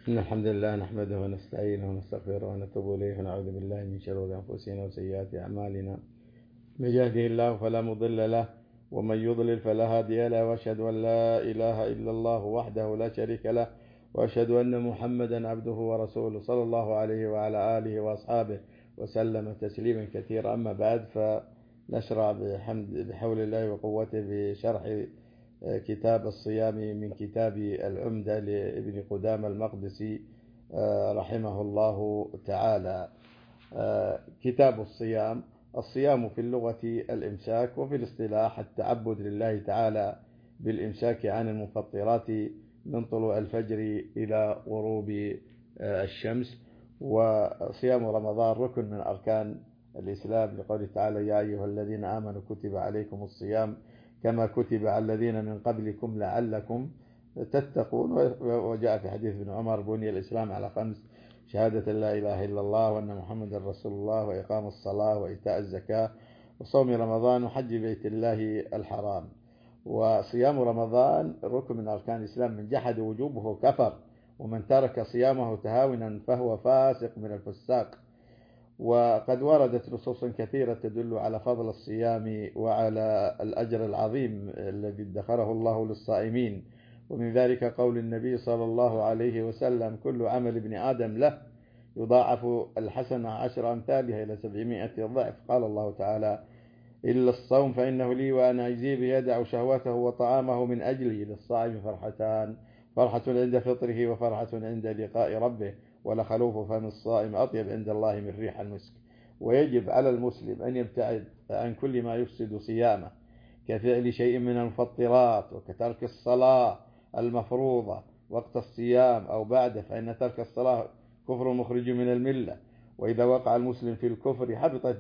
إن الحمد لله نحمده ونستعينه ونستغفره ونتوب إليه ونعوذ بالله من شرور أنفسنا وسيئات أعمالنا. من يهده الله فلا مضل له ومن يضلل فلا هادي له، وأشهد أن لا إله إلا الله وحده لا شريك له، وأشهد أن محمدا عبده ورسوله صلى الله عليه وعلى آله وأصحابه وسلم تسليما كثيرا. أما بعد، فنشرع بحول الله وقوته بشرح كتاب الصيام من كتاب العمدة لابن قدامة المقدسي رحمه الله تعالى. كتاب الصيام. الصيام في اللغة الإمساك، وفي الاصطلاح التعبد لله تعالى بالإمساك عن المفطرات من طلوع الفجر إلى غروب الشمس. وصيام رمضان ركن من أركان الإسلام، لقوله تعالى: يا أيها الذين آمنوا كتب عليكم الصيام كما كتب على الذين من قبلكم لعلكم تتقون. وجاء في حديث ابن عمر: بني الإسلام على 5: شهادة لا إله إلا الله وأن محمد رسول الله، وإقام الصلاة، وإيتاء الزكاة، وصوم رمضان، وحج بيت الله الحرام. وصيام رمضان ركن من أركان الإسلام، من جحد وجوبه كفر، ومن ترك صيامه تهاونا فهو فاسق من الفساق. وقد وردت نصوص كثيرة تدل على فضل الصيام وعلى الأجر العظيم الذي ادخره الله للصائمين. ومن ذلك قول النبي صلى الله عليه وسلم: كل عمل ابن آدم له يضاعف الحسنة 10 أمثالها إلى 700 ضعف. قال الله تعالى: إلا الصوم فإنه لي وأنا أجزي به، يدع شهوته وطعامه من أجلي. للصائم فرحتان: فرحة عند فطره، وفرحة عند لقاء ربه. ولخلوف فم الصائم أطيب عند الله من ريح المسك. ويجب على المسلم أن يبتعد عن كل ما يفسد صيامه، كفعل شيء من المفطرات، وكترك الصلاة المفروضة وقت الصيام أو بعده، فإن ترك الصلاة كفر مخرج من الملة. وإذا وقع المسلم في الكفر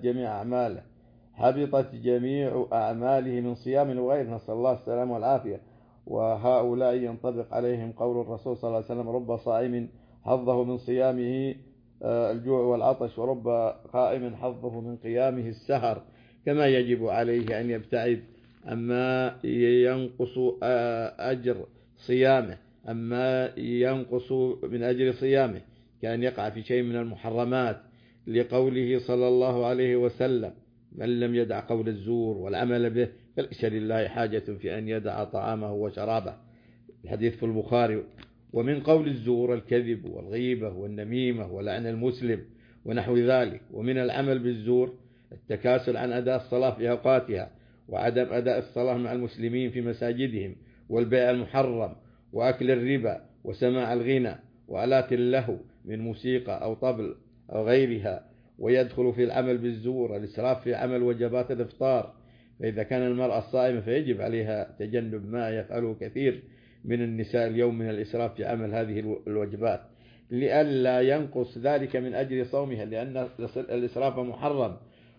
حبطت جميع أعماله من صيام وغيره، نسأل الله السلامة والعافية. وهؤلاء ينطبق عليهم قول الرسول صلى الله عليه وسلم: رب صائم حظه من صيامه الجوع والعطش، ورب قائم حظه من قيامه السهر. كما يجب عليه أن يبتعد أما ينقص أجر صيامه، أما ينقص من أجر صيامه، كأن يقع في شيء من المحرمات، لقوله صلى الله عليه وسلم: من لم يدع قول الزور والعمل به فليس لله حاجة في أن يدع طعامه وشرابه. الحديث في البخاري. ومن قول الزور الكذب والغيبة والنميمة ولعن المسلم ونحو ذلك. ومن العمل بالزور التكاسل عن أداء الصلاة في أوقاتها، وعدم أداء الصلاة مع المسلمين في مساجدهم، والبيع المحرم، وأكل الربا، وسماع الغنى، وآلات اللهو من موسيقى أو طبل أو غيرها. ويدخل في العمل بالزور الإسراف في عمل وجبات الإفطار، فإذا كان المرأة صائمة فيجب عليها تجنب ما يفعله كثير من النساء اليوم من الإسراف في عمل هذه الوجبات، لئلا ينقص ذلك من أجل صومها، لأن الإسراف محرم،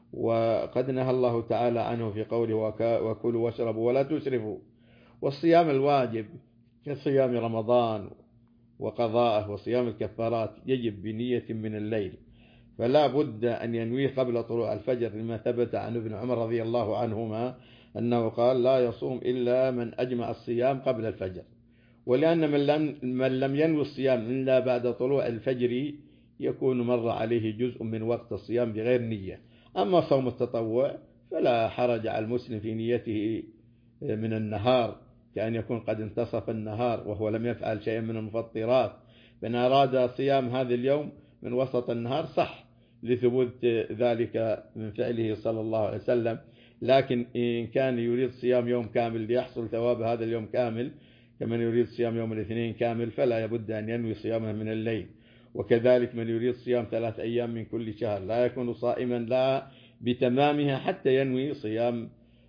وقد نهى الله تعالى عنه في قوله: وكلوا واشربوا ولا تسرفوا. والصيام الواجب كصيام رمضان وقضاءه وصيام الكفارات يجب بنية من الليل، فلا بد أن ينويه قبل طلوع الفجر، لما ثبت عن ابن عمر رضي الله عنهما أنه قال: لا يصوم إلا من أجمع الصيام قبل الفجر. ولأن من لم ينوي الصيام إلا بعد طلوع الفجر يكون مر عليه جزء من وقت الصيام بغير نية. أما صوم التطوع فلا حرج على المسلم في نيته من النهار، كأن يكون قد انتصف النهار وهو لم يفعل شيئا من المفطرات، فإن أراد صيام هذا اليوم من وسط النهار صح، لثبوت ذلك من فعله صلى الله عليه وسلم. لكن إن كان يريد صيام يوم كامل ليحصل ثواب هذا اليوم كامل، كمن يريد صيام يوم الاثنين كامل، فلا يبد أن ينوي صيامه من الليل. وكذلك من يريد صيام 3 أيام من كل شهر لا يكون صائما لا بتمامها حتى ينوي صيام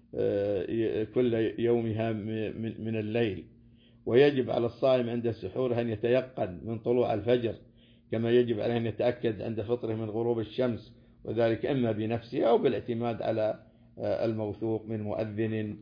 كل يومها من الليل. ويجب على الصائم عند السحور أن يتيقن من طلوع الفجر، كما يجب عليه أن يتأكد عند فطره من غروب الشمس، وذلك إما بنفسه أو بالاعتماد على الموثوق من مؤذن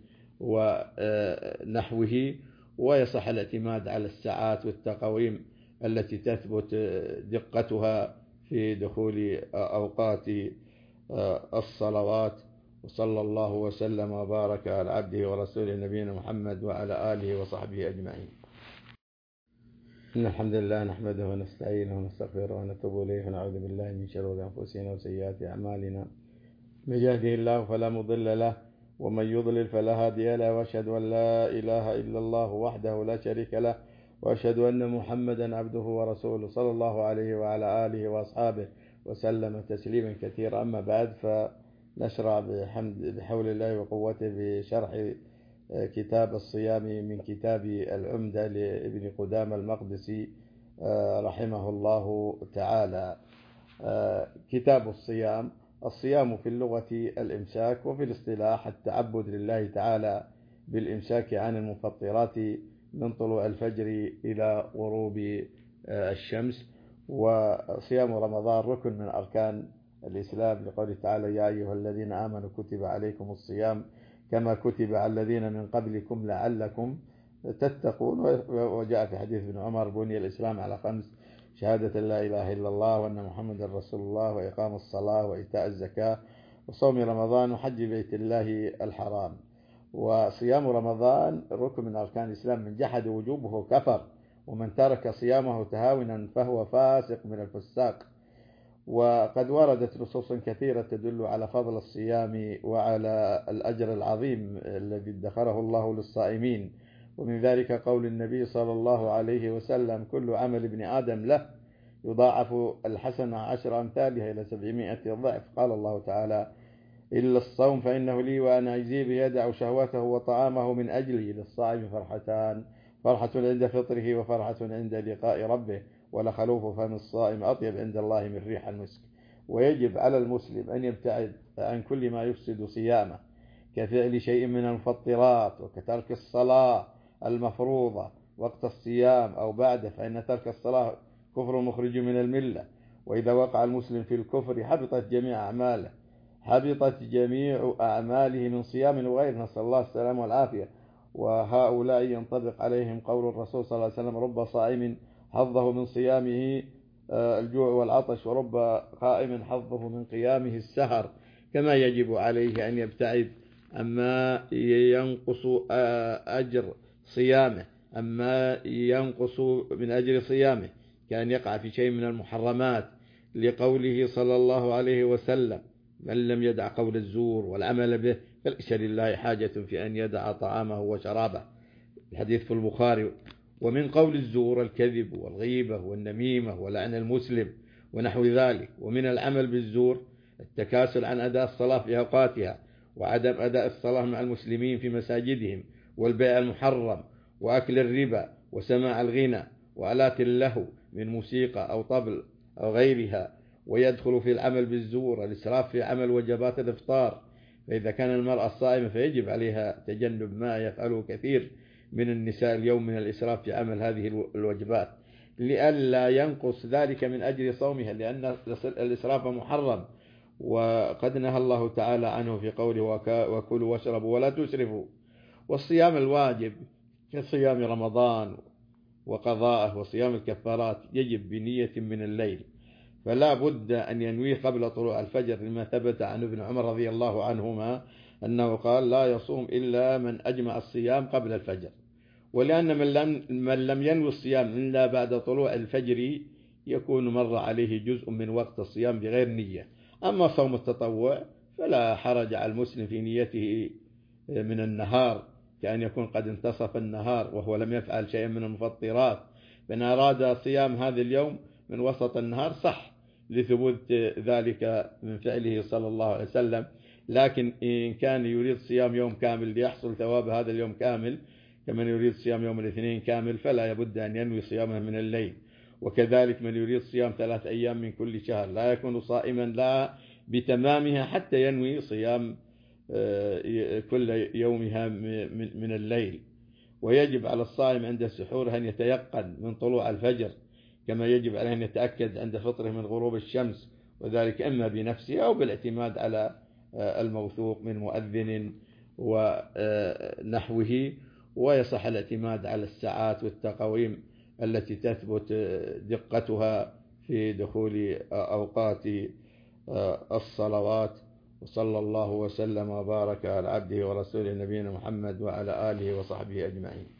ونحوه. ويصح الاعتماد على الساعات والتقويم التي تثبت دقتها في دخول أوقات الصلوات. وصلى الله وسلم وبارك على عبده ورسوله نبينا محمد وعلى آله وصحبه أجمعين. إن الحمد لله نحمده ونستعينه ونستغفره ونتوب إليه ونعوذ بالله من شرور أنفسنا وسيئات أعمالنا. من يهده الله فلا مضل له ومن يضلل فلا هادي له، وأشهد أن لا إله إلا الله وحده لا شريك له، وأشهد أن محمدا عبده ورسوله صلى الله عليه وعلى آله وأصحابه وسلم تسليما كثيرا. أما بعد، فنشرع بحول الله وقوته بشرح كتاب الصيام من كتاب العمدة لابن قدامة المقدسي رحمه الله تعالى. كتاب الصيام. الصيام في اللغة الإمساك، وفي الاصطلاح التعبد لله تعالى بالإمساك عن المفطرات من طلوع الفجر إلى غروب الشمس. وصيام رمضان ركن من أركان الإسلام، لقوله تعالى: يا أيها الذين آمنوا كتب عليكم الصيام كما كتب على الذين من قبلكم لعلكم تتقون. وجاء في حديث ابن عمر: بني الإسلام على 5: شهادة لا إله إلا الله وأن محمد رسول الله، وإقام الصلاة، وإيتاء الزكاة، وصوم رمضان، وحج بيت الله الحرام. وصيام رمضان ركن من أركان الإسلام، من جحد وجوبه كفر، ومن ترك صيامه تهاونا فهو فاسق من الفساق. وقد وردت نصوص كثيرة تدل على فضل الصيام وعلى الأجر العظيم الذي ادخره الله للصائمين. ومن ذلك قول النبي صلى الله عليه وسلم: كل عمل ابن آدم له يضاعف الحسنة 10 أمثالها إلى 700 ضعف. قال الله تعالى: إلا الصوم فإنه لي وأنا أجزي به، يدع شهوته وطعامه من أجلي. للصائم فرحتان: فرحة عند فطره، وفرحة عند لقاء ربه، ولخلوف فم الصائم أطيب عند الله من ريح المسك. ويجب على المسلم أن يبتعد عن كل ما يفسد صيامه، كفعل شيء من المفطرات، وكترك الصلاة المفروضة وقت الصيام أو بعده، فإن ترك الصلاة كفر مخرج من الملة. وإذا وقع المسلم في الكفر حبطت جميع أعماله من صيام وغيره، نسأل الله السلامة والعافية. وهؤلاء ينطبق عليهم قول الرسول صلى الله عليه وسلم: رب صائم حظه من صيامه الجوع والعطش، ورب قائم حظه من قيامه السهر. كما يجب عليه أن يبتعد عما ينقص أجر صيامه، أما ينقص من أجر صيامه، كان يقع في شيء من المحرمات، لقوله صلى الله عليه وسلم: من لم يدع قول الزور والعمل به فليس لله حاجة في أن يدع طعامه وشرابه. الحديث في البخاري. ومن قول الزور الكذب والغيبة والنميمة ولعن المسلم ونحو ذلك. ومن العمل بالزور التكاسل عن أداء الصلاة في أوقاتها، وعدم أداء الصلاة مع المسلمين في مساجدهم، والبيع المحرم، وأكل الربا، وسماع الغنى، وآلات اللهو من موسيقى أو طبل أو غيرها. ويدخل في العمل بالزور الإسراف في عمل وجبات الإفطار، فإذا كان المرأة صائمة فيجب عليها تجنب ما يفعله كثير من النساء اليوم من الإسراف في عمل هذه الوجبات، لئلا ينقص ذلك من أجر صومها، لأن الإسراف محرم، وقد نهى الله تعالى عنه في قوله: وكلوا واشربوا ولا تسرفوا. والصيام الواجب كصيام رمضان وقضاءه وصيام الكفارات يجب بنية من الليل، فلا بد أن ينويه قبل طلوع الفجر، لما ثبت عن ابن عمر رضي الله عنهما أنه قال: لا يصوم إلا من أجمع الصيام قبل الفجر. ولأن من لم ينوي الصيام إلا بعد طلوع الفجر يكون مر عليه جزء من وقت الصيام بغير نية. أما صوم التطوع فلا حرج على المسلم في نيته من النهار، كأن يكون قد انتصف النهار وهو لم يفعل شيئا من المفطرات، فإن أراد صيام هذا اليوم من وسط النهار صح، لثبوت ذلك من فعله صلى الله عليه وسلم. لكن إن كان يريد صيام يوم كامل ليحصل ثواب هذا اليوم كامل، كمن يريد صيام يوم الاثنين كامل، فلا يبد أن ينوي صيامه من الليل. وكذلك من يريد صيام 3 أيام من كل شهر لا يكون صائما لا بتمامها حتى ينوي صيام كل يومها من الليل. ويجب على الصائم عند السحور أن يتيقن من طلوع الفجر، كما يجب عليه أن يتأكد عند فطره من غروب الشمس، وذلك إما بنفسه أو بالاعتماد على الموثوق من مؤذن ونحوه. ويصح الاعتماد على الساعات والتقويم التي تثبت دقتها في دخول أوقات الصلوات. وصلى الله وسلم وبارك على عبده ورسوله نبينا محمد وعلى آله وصحبه أجمعين.